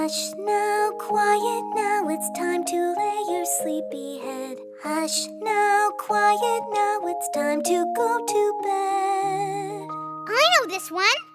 Hush now, quiet now, it's time to lay your sleepy head. Hush now, quiet now, it's time to go to bed. I know this one.